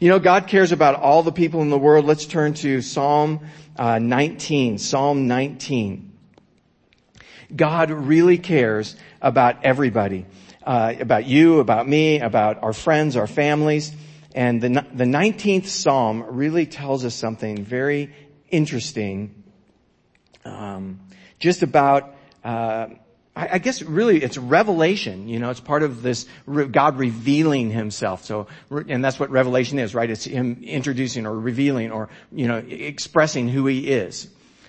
You know, God cares about all the people in the world. Let's turn to Psalm 19. Psalm 19. God really cares about everybody. About you, about me, about our friends, our families. And the 19th Psalm really tells us something very interesting. Just about, I guess really it's revelation. You know, it's part of this God revealing himself. So, and that's what revelation is, right? It's him introducing or revealing or, you know, expressing who he is.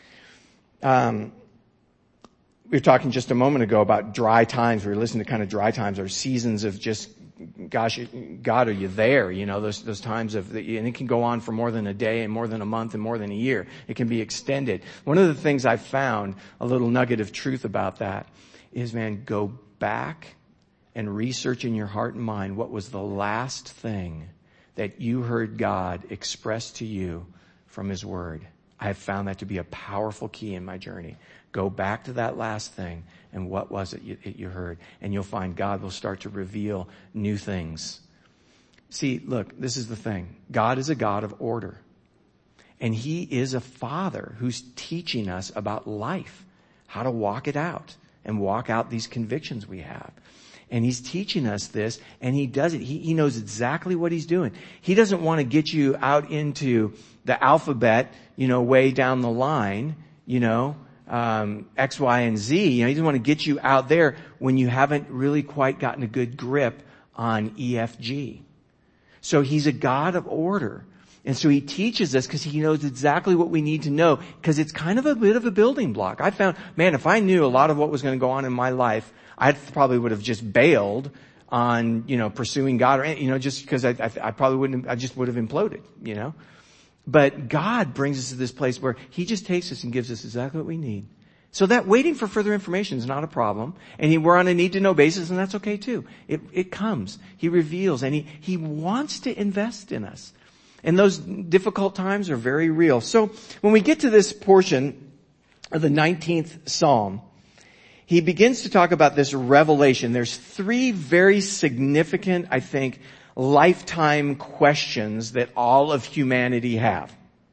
We were talking just a moment ago about dry times. We were listening to kind of dry times or seasons of just, gosh, God, are you there? You know, those times of, and it can go on for more than a day and more than a month and more than a year. It can be extended. One of the things I've found, a little nugget of truth about that, is, man, go back and research in your heart and mind what was the last thing that you heard God express to you from his word. I have found that to be a powerful key in my journey. Go back to that last thing and what was it you heard? And you'll find God will start to reveal new things. See, look, this is the thing. God is a God of order. And he is a father who's teaching us about life, how to walk it out and walk out these convictions we have. And he's teaching us this, and he does it. He knows exactly what he's doing. He doesn't want to get you out into the alphabet, you know, way down the line, you know, X, Y, and Z. You know, he doesn't want to get you out there when you haven't really quite gotten a good grip on E, F, G. So he's a God of order. And so he teaches us because he knows exactly what we need to know, because it's kind of a bit of a building block. I found, man, if I knew a lot of what was going to go on in my life, I probably would have just bailed on, you know, pursuing God or, you know, just because I probably wouldn't, I just would have imploded, you know. But God brings us to this place where he just takes us and gives us exactly what we need. So that waiting for further information is not a problem. And we're on a need to know basis, and that's okay too. It comes. He reveals, and he wants to invest in us. And those difficult times are very real. So when we get to this portion of the 19th Psalm, he begins to talk about this revelation. There's three very significant, I think, lifetime questions that all of humanity have.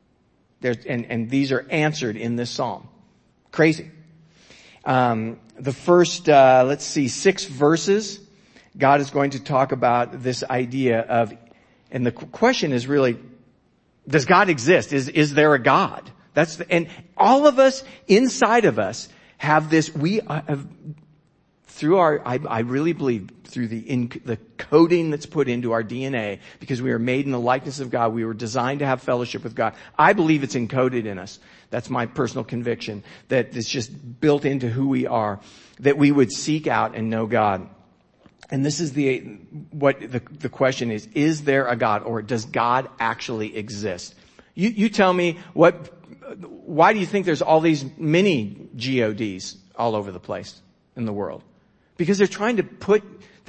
And these are answered in this psalm. Crazy. The first, 6 verses, God is going to talk about this idea of, and the question is really, does God exist? Is there a God? And all of us, inside of us, have this, we have, through I really believe through the coding that's put into our DNA, because we are made in the likeness of God, we were designed to have fellowship with God. I believe it's encoded in us. That's my personal conviction, that it's just built into who we are, that we would seek out and know God. And this is the question is there a God, or does God actually exist? You tell me why do you think there's all these mini GODs all over the place in the world? Because they're trying to put,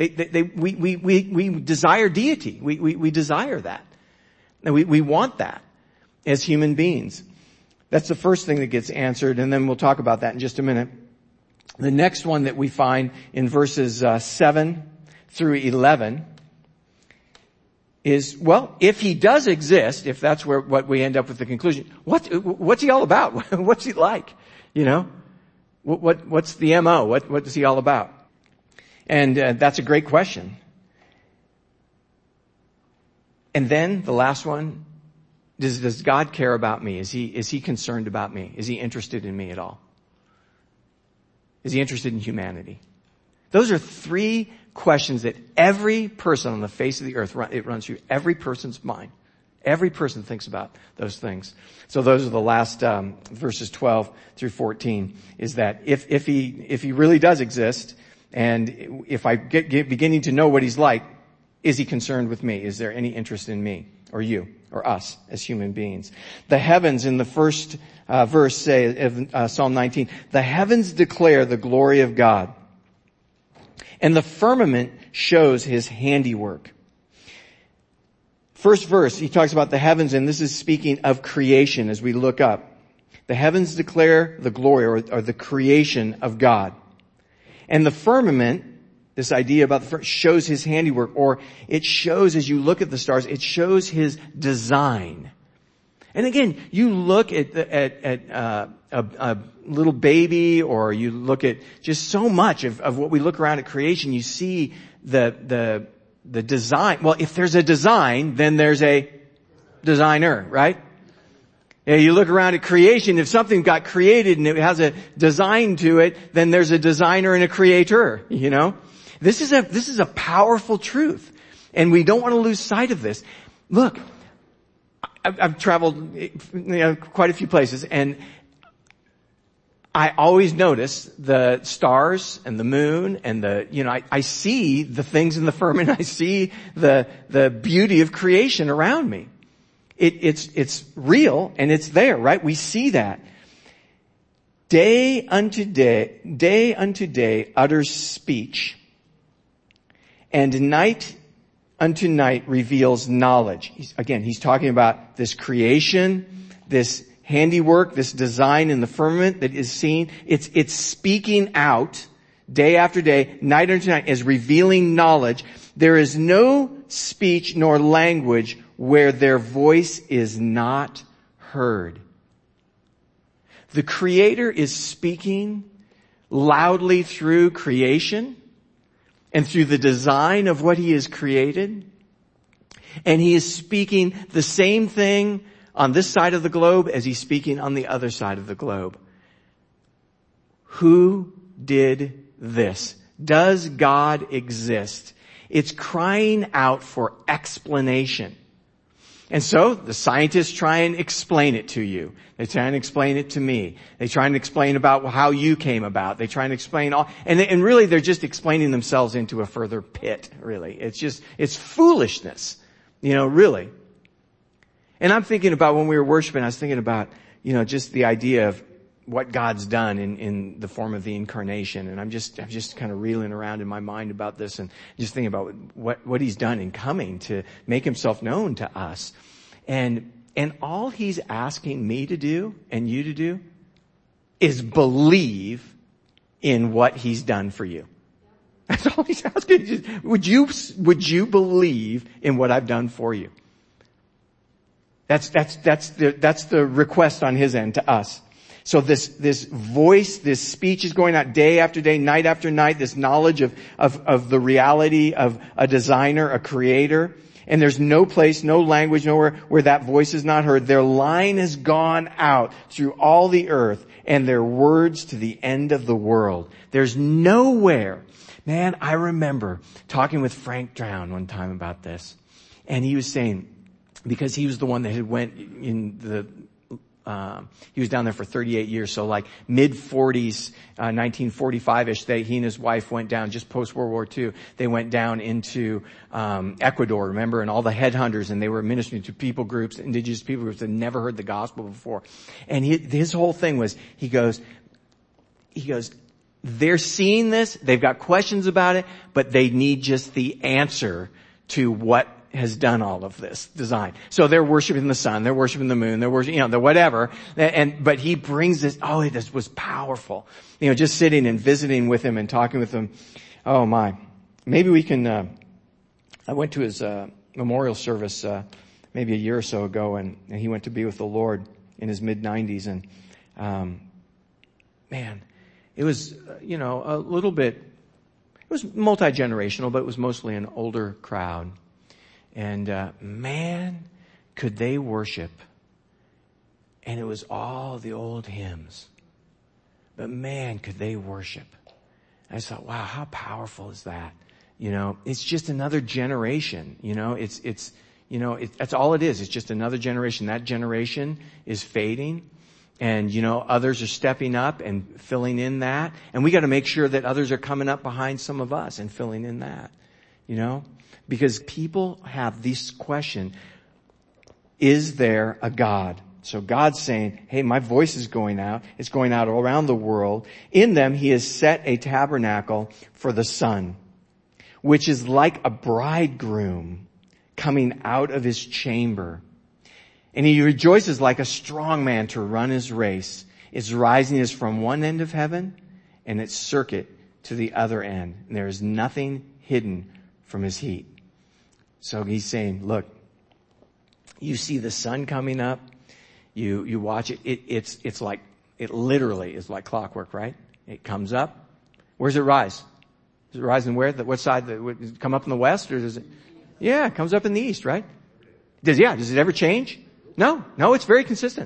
we desire deity. We desire that. And we want that as human beings. That's the first thing that gets answered, and then we'll talk about that in just a minute. The next one that we find in verses 7 through 11 is, well, if he does exist, if that's what we end up with the conclusion, what's he all about? What's he like? You know? What's the MO? What is he all about? And that's a great question. And then the last one, does God care about me? Is he concerned about me? Is he interested in me at all? Is he interested in humanity? Those are 3 questions that every person on the face of the earth, it runs through every person's mind. Every person thinks about those things. So those are the last verses 12 through 14, is that if he really does exist, and if I get beginning to know what he's like, is he concerned with me? Is there any interest in me or you or us as human beings? The heavens in the first verse say of Psalm 19, the heavens declare the glory of God, and the firmament shows his handiwork. First verse, he talks about the heavens, and this is speaking of creation as we look up. The heavens declare the glory or the creation of God. And the firmament This idea about the firmament shows his handiwork, or it shows, as you look at the stars, it shows his design. And again, you look at a little baby, or you look at just so much of what we look around at creation, you see the design. Well, if there's a design, then there's a designer, right? Yeah, you look around at creation, if something got created and it has a design to it, then there's a designer and a creator, you know? This is a powerful truth. And we don't want to lose sight of this. Look, I've traveled, quite a few places, and I always notice the stars and the moon and I see the things in the firmament. I see the beauty of creation around me. It's real and it's there, right? We see that. Day unto day utters speech, and night unto night reveals knowledge. He's talking about this creation, this handiwork, this design in the firmament that is seen. It's speaking out day after day, night after night, as revealing knowledge. There is no speech nor language where their voice is not heard. The Creator is speaking loudly through creation and through the design of what He has created. And He is speaking the same thing on this side of the globe as He's speaking on the other side of the globe. Who did this? Does God exist? It's crying out for explanation. And so the scientists try and explain it to you. They try and explain it to me. They try and explain about how you came about. They try and explain all, and really they're just explaining themselves into a further pit, really. It's foolishness, really. And I'm thinking about when we were worshiping, I was thinking about, just the idea of what God's done in the form of the incarnation. And I'm just kind of reeling around in my mind about this and just thinking about what He's done in coming to make Himself known to us. And all He's asking me to do and you to do is believe in what He's done for you. That's all He's asking. Would you believe in what I've done for you? That's the request on His end to us. So this voice, this speech is going out day after day, night after night, this knowledge of the reality of a designer, a creator. And there's no place, no language, nowhere where that voice is not heard. Their line has gone out through all the earth, and their words to the end of the world. There's nowhere. Man, I remember talking with Frank Drown one time about this. And he was saying, because he was the one that had went in he was down there for 38 years, so like mid-40s, 1945-ish, he and his wife went down just post-World War II. They went down into Ecuador, remember, and all the headhunters, and they were ministering to people groups, indigenous people groups that had never heard the gospel before. And his whole thing was, he goes, they're seeing this, they've got questions about it, but they need just the answer to what has done all of this design. So they're worshiping the sun, they're worshiping the moon, they're worshiping, the whatever. But he brings this, it was powerful. Just sitting and visiting with him and talking with him. Oh my. Maybe we can, I went to his, memorial service, maybe a year or so ago, and he went to be with the Lord in his mid-90s. And, man, it was, a little bit, it was multi-generational, but it was mostly an older crowd. And, man, could they worship. And it was all the old hymns. But man, could they worship. I just thought, wow, how powerful is that? It's just another generation, that's all it is. It's just another generation. That generation is fading. And, others are stepping up and filling in that. And we got to make sure that others are coming up behind some of us and filling in that, Because people have this question, is there a God? So God's saying, hey, my voice is going out. It's going out all around the world. In them, He has set a tabernacle for the Son, which is like a bridegroom coming out of his chamber. And He rejoices like a strong man to run his race. Its rising is from one end of heaven, and its circuit to the other end, and there is nothing hidden from his heat. So he's saying, look, you see the sun coming up, you watch it, it's like, it literally is like clockwork, right? It comes up. Where does it rise? Does it rise in where? What side? Does it come up in the west, or does it? Yeah, it comes up in the east, right? Does it ever change? No, it's very consistent.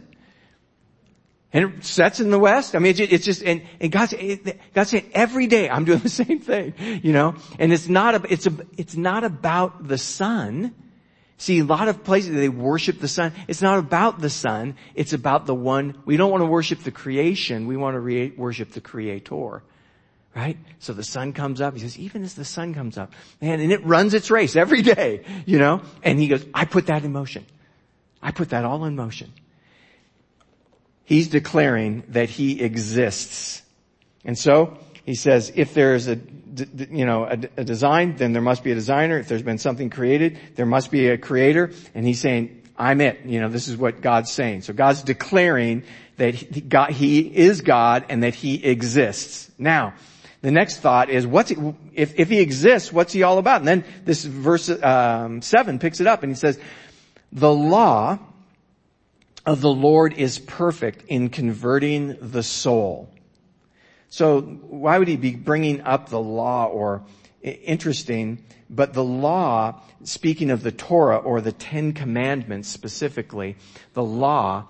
And it sets in the west. I mean, it's just, and God's saying every day I'm doing the same thing, and it's not about the sun. See, a lot of places they worship the sun. It's not about the sun. It's about the one. We don't want to worship the creation. We want to worship the creator. Right? So the sun comes up. He says, even as the sun comes up, man, and it runs its race every day, and he goes, I put that in motion. I put that all in motion. He's declaring that he exists. And so he says, if there is a design, then there must be a designer. If there's been something created, there must be a creator. And he's saying, I'm it. This is what God's saying. So God's declaring that he is God and that he exists. Now, the next thought is, if he exists, what's he all about? And then this verse 7 picks it up and he says, the law of the Lord is perfect in converting the soul. So why would he be bringing up the law? Or interesting, but the law, speaking of the Torah or the 10 Commandments specifically, the law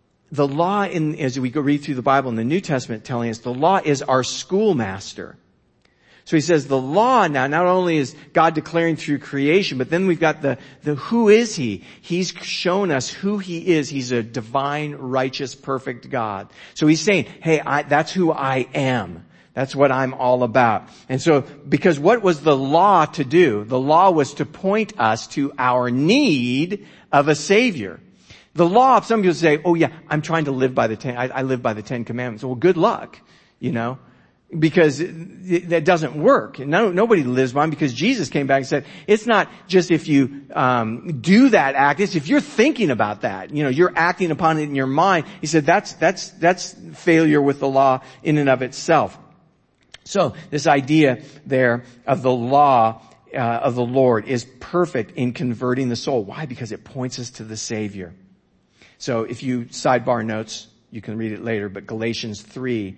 as we go read through the Bible in the New Testament telling us the law is our schoolmaster. So he says the law now, not only is God declaring through creation, but then we've got the who is he? He's shown us who he is. He's a divine, righteous, perfect God. So he's saying, hey, that's who I am. That's what I'm all about. And so, because what was the law to do? The law was to point us to our need of a Savior. The law, some people say, oh yeah, I'm trying to live by I live by the 10 Commandments. Well, good luck, because that doesn't work. Nobody lives by them, because Jesus came back and said, it's not just if you do that act, it's if you're thinking about that, you're acting upon it in your mind. He said that's failure with the law in and of itself. So this idea there of the law of the Lord is perfect in converting the soul. Why? Because it points us to the Savior. So if you sidebar notes, you can read it later, but Galatians 3,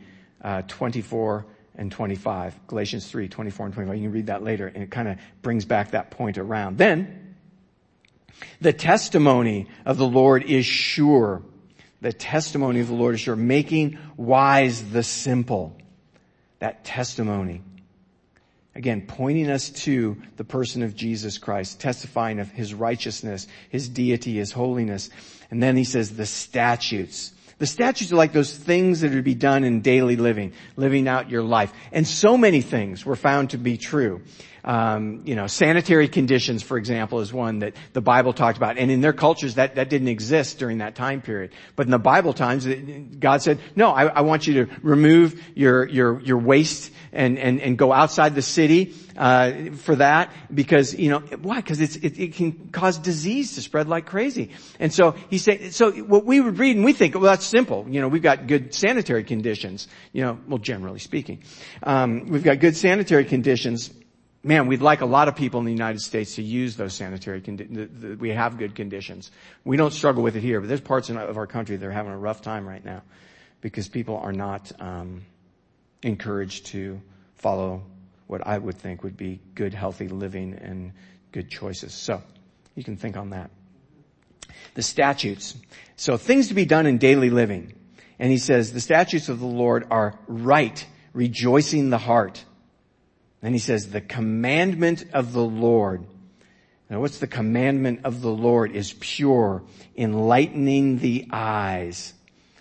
24 and 25. Galatians 3, 24 and 25. You can read that later, and it kind of brings back that point around. Then, the testimony of the Lord is sure. The testimony of the Lord is sure, making wise the simple. That testimony. Again, pointing us to the person of Jesus Christ, testifying of his righteousness, his deity, his holiness. And then he says the statutes. The statutes are like those things that are to be done in daily living out your life. And so many things were found to be true. Sanitary conditions, for example, is one that the Bible talked about. And in their cultures, that didn't exist during that time period. But in the Bible times, God said, no, I want you to remove your waste and go outside the city, for that. Because, why? Because it can cause disease to spread like crazy. And so he said, so what we would read and we think, well, that's simple. We've got good sanitary conditions, generally speaking. We've got good sanitary conditions. Man, we'd like a lot of people in the United States to use those sanitary conditions. We have good conditions. We don't struggle with it here, but there's parts of our country that are having a rough time right now because people are not encouraged to follow what I would think would be good, healthy living and good choices. So you can think on that. The statutes. So things to be done in daily living. And he says the statutes of the Lord are right, rejoicing the heart. Then he says, the commandment of the Lord. Now what's the commandment of the Lord? Is pure, enlightening the eyes.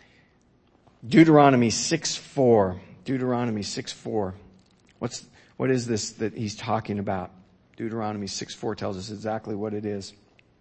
Deuteronomy 6:4. Deuteronomy 6:4. What is this that he's talking about? Deuteronomy 6:4 tells us exactly what it is.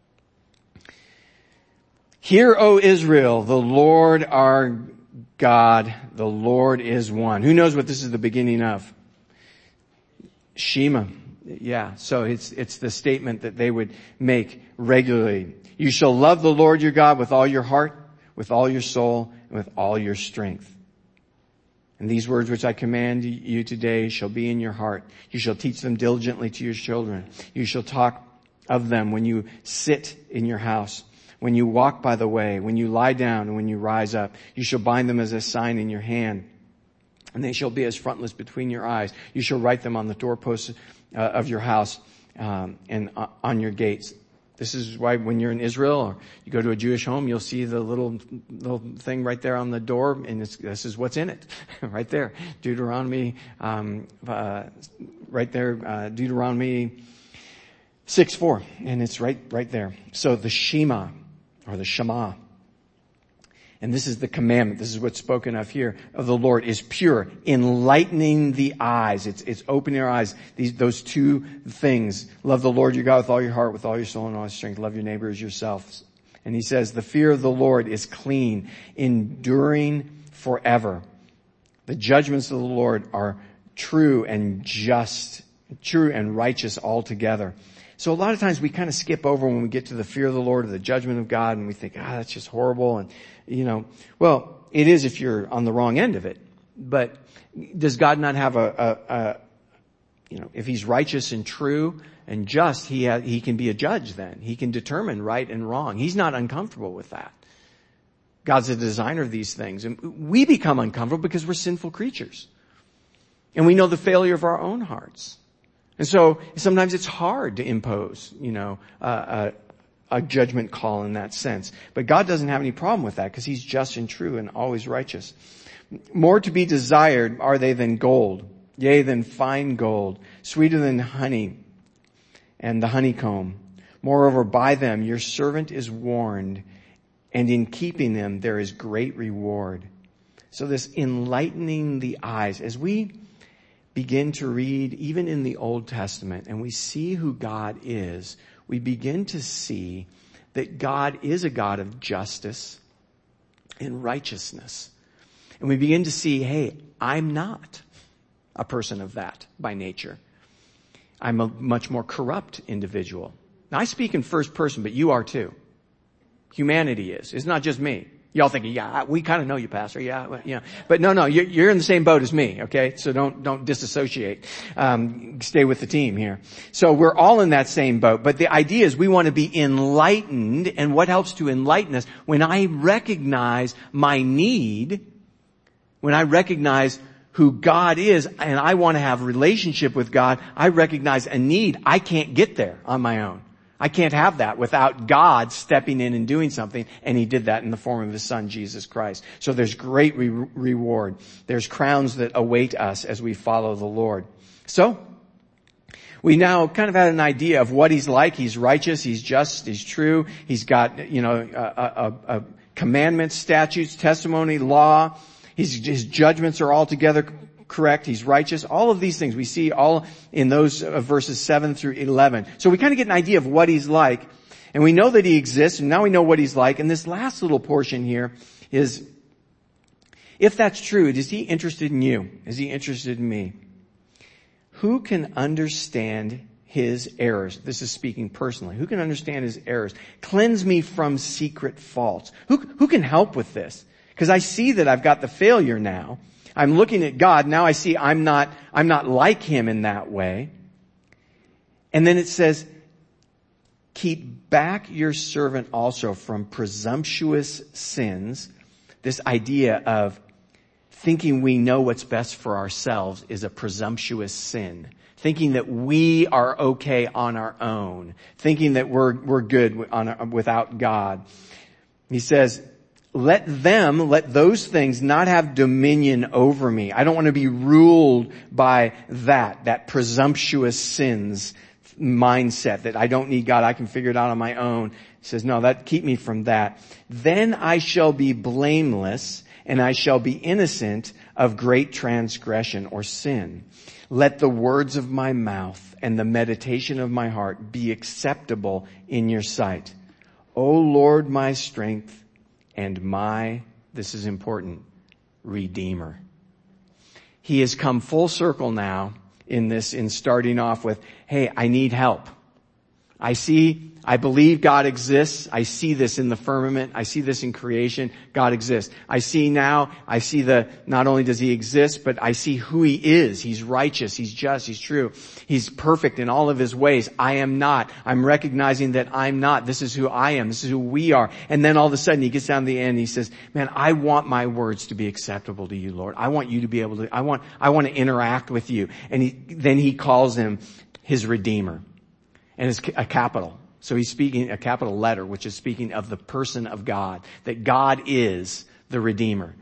Hear, O Israel, the Lord our God, the Lord is one. Who knows what this is the beginning of? Shema. Yeah. So it's the statement that they would make regularly. You shall love the Lord your God with all your heart, with all your soul, and with all your strength. And these words which I command you today shall be in your heart. You shall teach them diligently to your children. You shall talk of them when you sit in your house, when you walk by the way, when you lie down, and when you rise up. You shall bind them as a sign in your hand, and they shall be as frontlets between your eyes. You shall write them on the doorposts of your house and on your gates. This is why when you're in Israel or you go to a Jewish home, you'll see the little thing right there on the door, and this is what's in it, right there. Deuteronomy, right there, Deuteronomy 6:4, and it's right there. So the Shema, or the Shema, and this is the commandment. This is what's spoken of here of the Lord is pure, enlightening the eyes. It's opening our eyes. Those two things. Love the Lord your God with all your heart, with all your soul and all your strength. Love your neighbor as yourself. And he says, the fear of the Lord is clean, enduring forever. The judgments of the Lord are true and just, true and righteous altogether. So a lot of times we kind of skip over when we get to the fear of the Lord or the judgment of God, and we think, that's just horrible. And, well, it is if you're on the wrong end of it. But does God not have if he's righteous and true and just, he can be a judge then. He can determine right and wrong. He's not uncomfortable with that. God's the designer of these things. And we become uncomfortable because we're sinful creatures. And we know the failure of our own hearts. And so sometimes it's hard to impose, a judgment call in that sense. But God doesn't have any problem with that because he's just and true and always righteous. More to be desired are they than gold, yea, than fine gold, sweeter than honey and the honeycomb. Moreover, by them your servant is warned, and in keeping them there is great reward. So this enlightening the eyes, as we begin to read even in the Old Testament and we see who God is, we begin to see that God is a God of justice and righteousness. And we begin to see, hey, I'm not a person of that by nature. I'm a much more corrupt individual. Now, I speak in first person, but you are too. Humanity is. It's not just me. Y'all thinking, yeah, we kind of know you, Pastor. Yeah. But no, you're in the same boat as me, okay? So don't disassociate. Stay with the team here. So we're all in that same boat. But the idea is we want to be enlightened. And what helps to enlighten us? When I recognize my need, when I recognize who God is, and I want to have a relationship with God, I recognize a need. I can't get there on my own. I can't have that without God stepping in and doing something, and he did that in the form of his son, Jesus Christ. So there's great reward. There's crowns that await us as we follow the Lord. So we now kind of had an idea of what he's like. He's righteous, he's just, he's true. He's got, commandments, statutes, testimony, law. His judgments are altogether correct. He's righteous. All of these things we see all in those verses 7 through 11. So we kind of get an idea of what he's like. And we know that he exists, and now we know what he's like. And this last little portion here is, if that's true, is he interested in you? Is he interested in me? Who can understand his errors? This is speaking personally. Who can understand his errors? Cleanse me from secret faults. Who can help with this? Because I see that I've got the failure now. I'm looking at God. Now I see I'm not like him in that way. And then it says, keep back your servant also from presumptuous sins. This idea of thinking we know what's best for ourselves is a presumptuous sin. Thinking that we are okay on our own. Thinking that we're good without God. He says, let those things not have dominion over me. I don't want to be ruled by that presumptuous sins mindset that I don't need God. I can figure it out on my own. He says, no, keep me from that. Then I shall be blameless and I shall be innocent of great transgression or sin. Let the words of my mouth and the meditation of my heart be acceptable in your sight. O Lord, my strength and my, this is important, Redeemer. He has come full circle now in starting off with, hey, I need help. I believe God exists. I see this in the firmament. I see this in creation. God exists. I see not only does he exist, but I see who he is. He's righteous. He's just. He's true. He's perfect in all of his ways. I am not. I'm recognizing that I'm not. This is who I am. This is who we are. And then all of a sudden he gets down to the end and he says, man, I want my words to be acceptable to you, Lord. I want you to be able to, I want to interact with you. And then he calls him his Redeemer. And it's a capital. So he's speaking a capital letter, which is speaking of the person of God, that God is the Redeemer.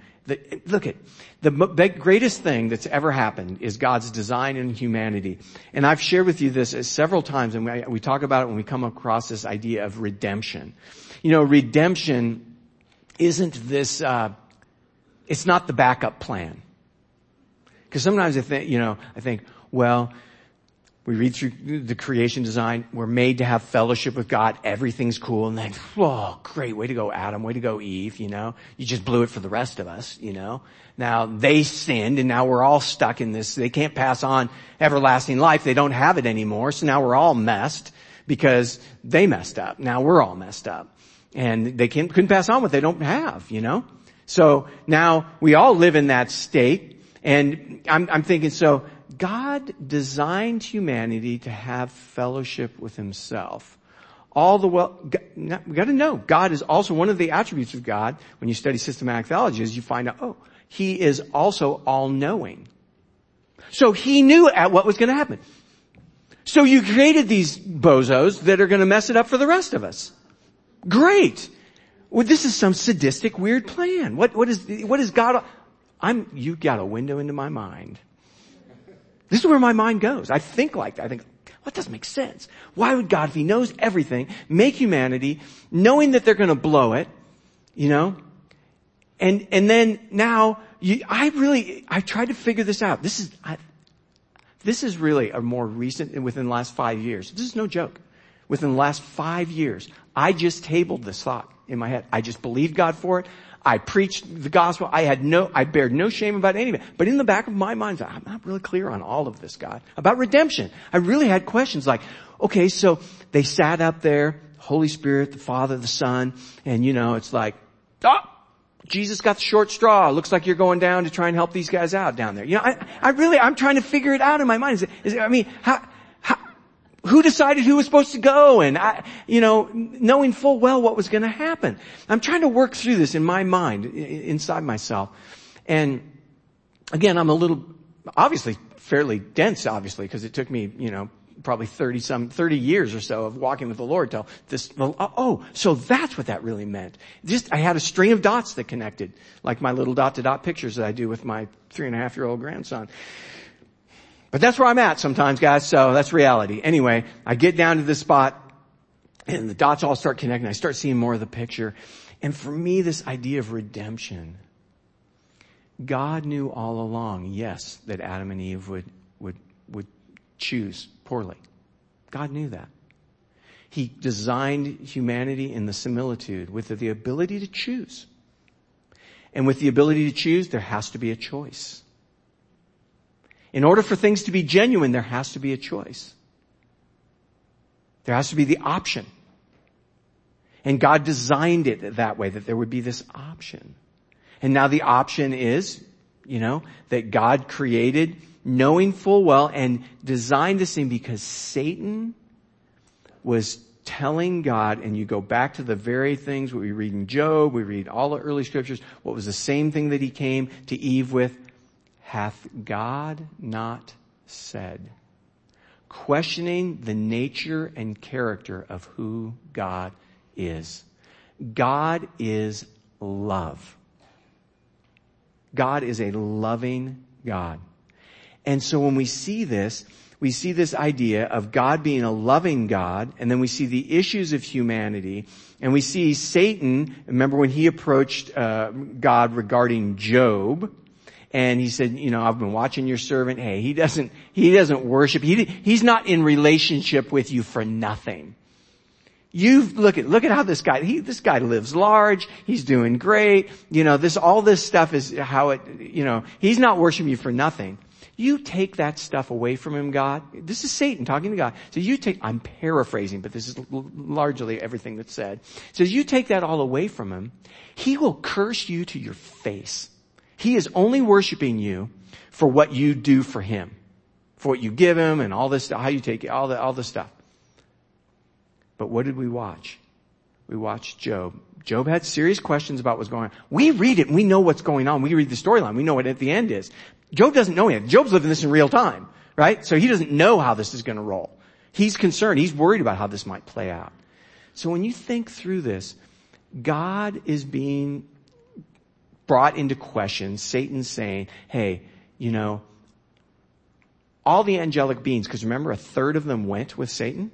The greatest thing that's ever happened is God's design in humanity. And I've shared with you this several times, and we talk about it when we come across this idea of redemption. You know, redemption isn't this, it's not the backup plan. Because sometimes I think, well, we read through the creation design. We're made to have fellowship with God. Everything's cool. And then, oh, great. Way to go, Adam. Way to go, Eve. You know, you just blew it for the rest of us, you know. Now they sinned and now we're all stuck in this. They can't pass on everlasting life. They don't have it anymore. So now we're all messed because they messed up. Now we're all messed up and they couldn't pass on what they don't have, you know. So now we all live in that state. And I'm thinking, so God designed humanity to have fellowship with himself. We got to know, God is also one of the attributes of God. When you study systematic theology, is you find out, he is also all-knowing. So he knew what was going to happen. So you created these bozos that are going to mess it up for the rest of us. Great. Well, this is some sadistic, weird plan. What is God? You got a window into my mind. This is where my mind goes. I think like that. I think, what doesn't make sense? Why would God, if he knows everything, make humanity, knowing that they're going to blow it, you know? And then now, I tried to figure this out. This is really a more recent, within the last 5 years. This is no joke. Within the last 5 years, I just tabled this thought in my head. I just believed God for it. I preached the gospel. I bared no shame about any of it. But in the back of my mind, I'm not really clear on all of this, God. About redemption. I really had questions like, okay, so they sat up there, Holy Spirit, the Father, the Son, and it's like, Jesus got the short straw. Looks like you're going down to try and help these guys out down there. I'm trying to figure it out in my mind. Who decided who was supposed to go? And knowing full well what was going to happen. I'm trying to work through this in my mind, inside myself. And again, I'm a little, obviously, fairly dense, because it took me, probably 30 years or so of walking with the Lord till this, so that's what that really meant. I had a string of dots that connected, like my little dot-to-dot pictures that I do with my 3.5-year-old grandson. But that's where I'm at sometimes, guys, so that's reality. Anyway, I get down to this spot, and the dots all start connecting. I start seeing more of the picture. And for me, this idea of redemption, God knew all along, yes, that Adam and Eve would choose poorly. God knew that. He designed humanity in the similitude with the ability to choose. And with the ability to choose, there has to be a choice. In order for things to be genuine, there has to be a choice. There has to be the option. And God designed it that way, that there would be this option. And now the option is, that God created, knowing full well, and designed this thing because Satan was telling God, and you go back to the very things what we read in Job, we read all the early scriptures, what was the same thing that he came to Eve with? Hath God not said? Questioning the nature and character of who God is. God is love. God is a loving God. And so when we see this idea of God being a loving God, and then we see the issues of humanity, and we see Satan, remember when he approached God regarding Job, and he said, I've been watching your servant. Hey, he doesn't worship. He's not in relationship with you for nothing. Look at how this guy lives large. He's doing great. All this stuff is how he's not worshiping you for nothing. You take that stuff away from him, God. This is Satan talking to God. So I'm paraphrasing, but this is largely everything that's said. So you take that all away from him, he will curse you to your face. He is only worshiping you for what you do for him, for what you give him and all this stuff, how you take it, all the stuff. But what did we watch? We watched Job. Job had serious questions about what's going on. We read it and we know what's going on. We read the storyline. We know what at the end is. Job doesn't know it. Job's living this in real time, right? So he doesn't know how this is going to roll. He's concerned. He's worried about how this might play out. So when you think through this, God is being brought into question. Satan's saying, hey, all the angelic beings, because remember, 1/3 of them went with Satan.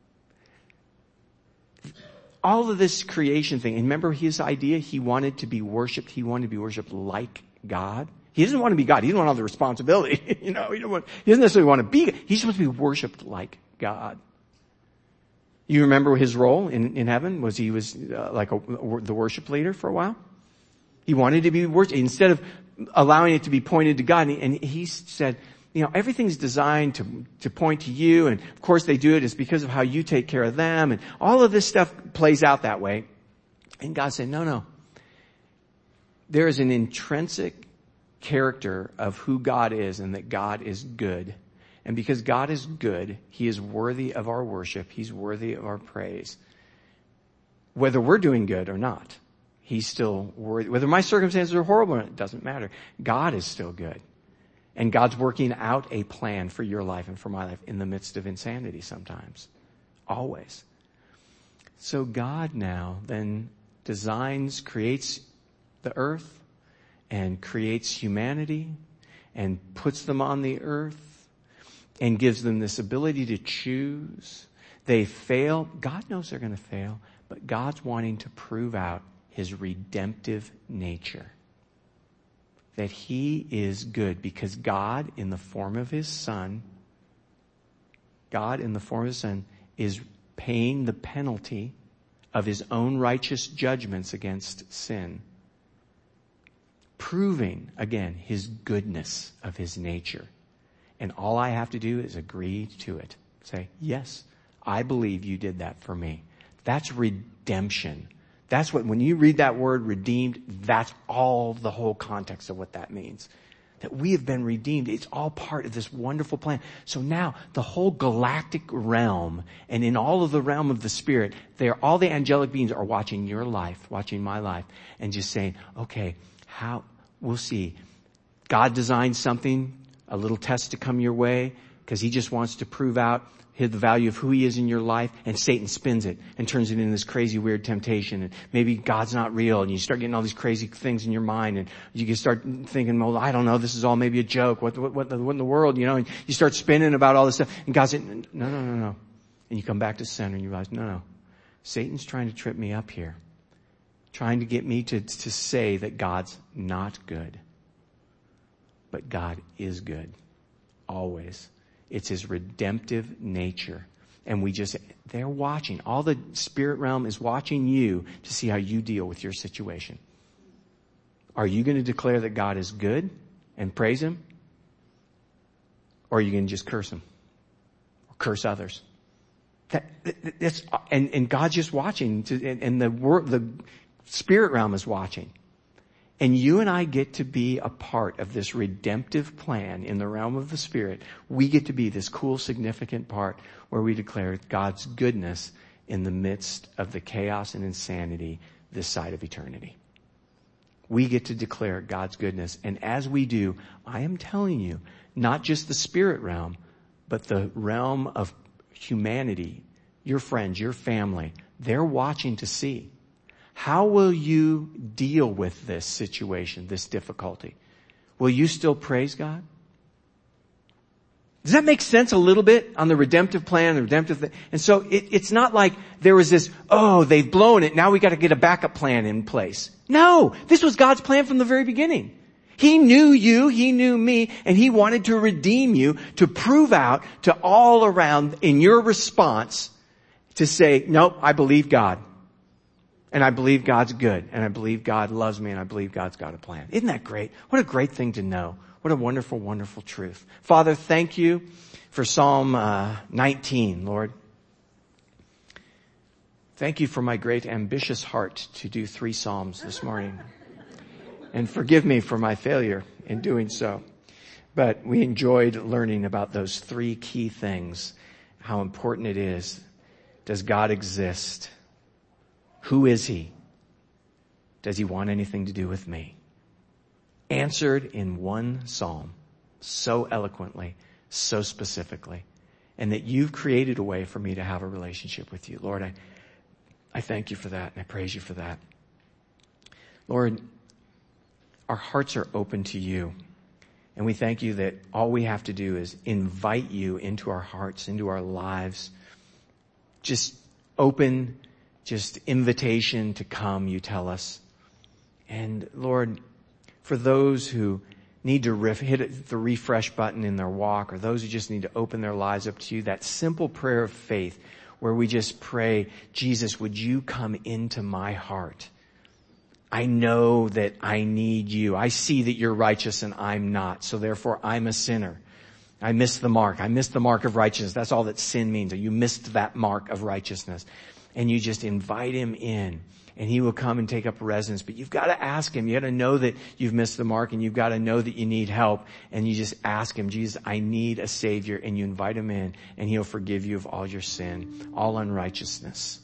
All of this creation thing, and remember his idea, he wanted to be worshipped. He wanted to be worshipped like God. He doesn't want to be God. He doesn't want all the responsibility. He doesn't necessarily want to be. He's supposed to be worshipped like God. You remember his role in heaven? He was the worship leader for a while? He wanted to be worshipped instead of allowing it to be pointed to God. And he said, everything's designed to point to you. And of course they do it. It's because of how you take care of them. And all of this stuff plays out that way. And God said, no. There is an intrinsic character of who God is and that God is good. And because God is good, he is worthy of our worship. He's worthy of our praise. Whether we're doing good or not, he's still worthy. Whether my circumstances are horrible or not, it doesn't matter. God is still good. And God's working out a plan for your life and for my life in the midst of insanity sometimes. Always. So God now then creates the earth and creates humanity and puts them on the earth and gives them this ability to choose. They fail. God knows they're going to fail, but God's wanting to prove out his redemptive nature. That he is good because God in the form of his Son is paying the penalty of his own righteous judgments against sin. Proving, again, his goodness of his nature. And all I have to do is agree to it. Say, yes, I believe you did that for me. That's redemption. That's what, when you read that word redeemed, that's all the whole context of what that means. That we have been redeemed. It's all part of this wonderful plan. So now the whole galactic realm and in all of the realm of the spirit, all the angelic beings are watching your life, watching my life and just saying, okay, we'll see. God designed something, a little test to come your way because he just wants to prove out the value of who he is in your life, and Satan spins it and turns it into this crazy weird temptation, and maybe God's not real, and you start getting all these crazy things in your mind, and you can start thinking, well, I don't know, this is all maybe a joke, what in the world, and you start spinning about all this stuff, and God said, no. And you come back to center and you realize, no. Satan's trying to trip me up here. Trying to get me to say that God's not good. But God is good. Always. It's his redemptive nature. And they're watching. All the spirit realm is watching you to see how you deal with your situation. Are you going to declare that God is good and praise him? Or are you going to just curse him? Or curse others? And God's just watching, and the spirit realm is watching. And you and I get to be a part of this redemptive plan in the realm of the spirit. We get to be this cool, significant part where we declare God's goodness in the midst of the chaos and insanity this side of eternity. We get to declare God's goodness. And as we do, I am telling you, not just the spirit realm, but the realm of humanity, your friends, your family, they're watching to see. How will you deal with this situation, this difficulty? Will you still praise God? Does that make sense a little bit on the redemptive plan, the redemptive thing? And so it's not like there was this, they've blown it, now we got to get a backup plan in place. No, this was God's plan from the very beginning. He knew you, he knew me, and he wanted to redeem you to prove out to all around in your response to say, nope, I believe God. And I believe God's good. And I believe God loves me. And I believe God's got a plan. Isn't that great? What a great thing to know. What a wonderful, wonderful truth. Father, thank you for Psalm 19, Lord. Thank you for my great ambitious heart to do 3 Psalms this morning. And forgive me for my failure in doing so. But we enjoyed learning about those 3 key things. How important it is. Does God exist? Who is He? Does He want anything to do with me? Answered in 1 psalm, so eloquently, so specifically, and that you've created a way for me to have a relationship with you. Lord, I thank you for that, and I praise you for that. Lord, our hearts are open to you, and we thank you that all we have to do is invite you into our hearts, into our lives. Just open, just invitation to come, you tell us. And Lord, for those who need to hit the refresh button in their walk, or those who just need to open their lives up to you, that simple prayer of faith where we just pray, Jesus, would you come into my heart? I know that I need you. I see that you're righteous and I'm not, so therefore I'm a sinner. I missed the mark. I missed the mark of righteousness. That's all that sin means. You missed that mark of righteousness. And you just invite him in. And he will come and take up residence. But you've got to ask him. You got to know that you've missed the mark, and you've got to know that you need help. And you just ask him, Jesus, I need a Savior. And you invite him in, and he'll forgive you of all your sin, all unrighteousness.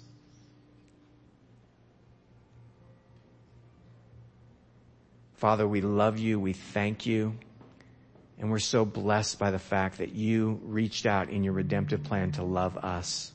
Father, we love you. We thank you. And we're so blessed by the fact that you reached out in your redemptive plan to love us.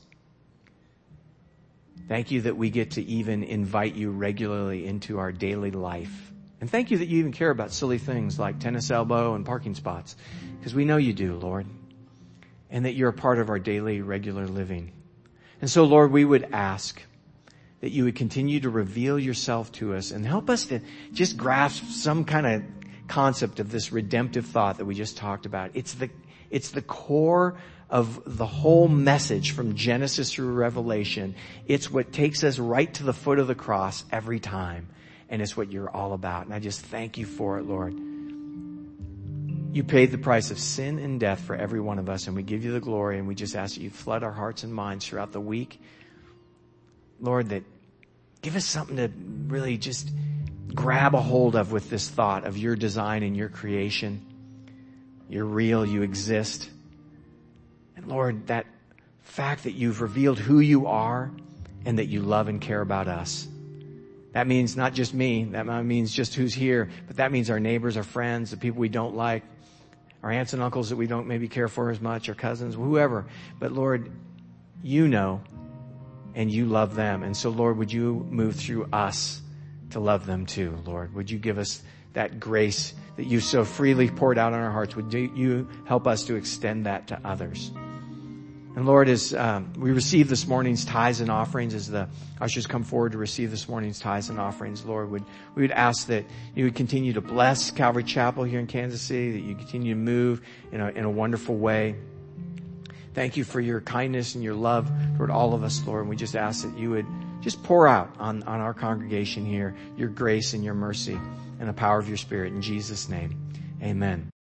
Thank you that we get to even invite you regularly into our daily life. And thank you that you even care about silly things like tennis elbow and parking spots, because we know you do, Lord, and that you're a part of our daily, regular living. And so, Lord, we would ask that you would continue to reveal yourself to us and help us to just grasp some kind of concept of this redemptive thought that we just talked about. It's the core of the whole message from Genesis through Revelation. It's what takes us right to the foot of the cross every time. And it's what you're all about. And I just thank you for it, Lord. You paid the price of sin and death for every one of us, and we give you the glory, and we just ask that you flood our hearts and minds throughout the week. Lord, that give us something to really just grab a hold of with this thought of your design and your creation. You're real, you exist. And Lord, that fact that you've revealed who you are and that you love and care about us. That means not just me, that means just who's here, but that means our neighbors, our friends, the people we don't like, our aunts and uncles that we don't maybe care for as much, our cousins, whoever. But Lord, you know, and you love them. And so Lord, would you move through us to love them too, Lord? Would you give us that grace that you so freely poured out on our hearts? Would you help us to extend that to others? And Lord, as we receive this morning's tithes and offerings, as the ushers come forward to receive this morning's tithes and offerings, Lord, we would ask that you would continue to bless Calvary Chapel here in Kansas City, that you continue to move in a wonderful way. Thank you for your kindness and your love toward all of us, Lord. And we just ask that you would just pour out on our congregation here your grace and your mercy and the power of your Spirit. In Jesus' name, amen.